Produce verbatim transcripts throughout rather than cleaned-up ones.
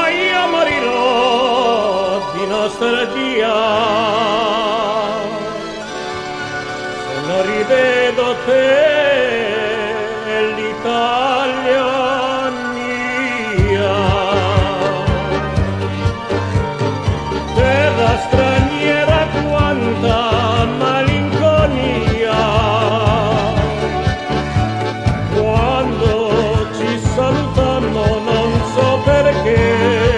io morirò di nostalgia se non rivedo te e l'Italia mia. Terra straniera, quanta malinconia quando ci salutammo, non so perché.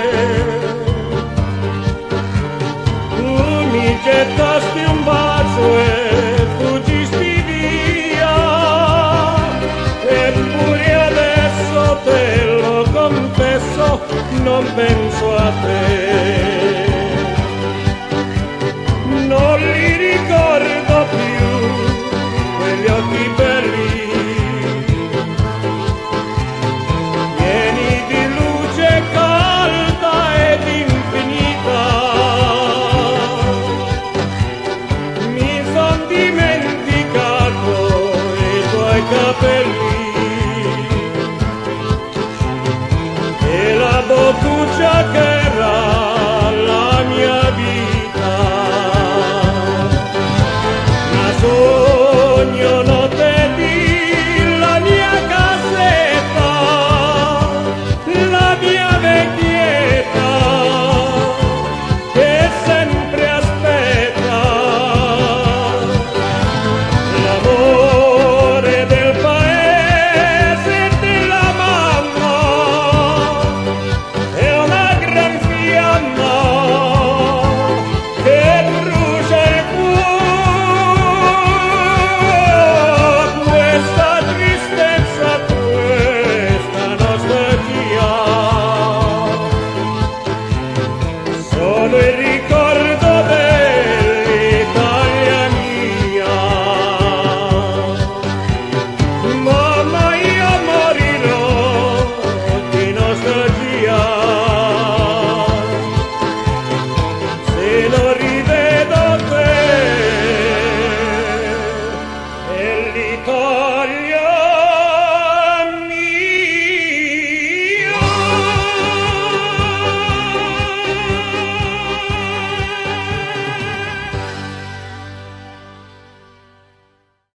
Tu mi gettasti un bacio e fuggisti via, eppure adesso te lo confesso, non penso a te. Non li ricordo più quegli occhi belli, pieni di luce calda ed infinita. Mi son dimenticato i tuoi capelli e la boccuccia che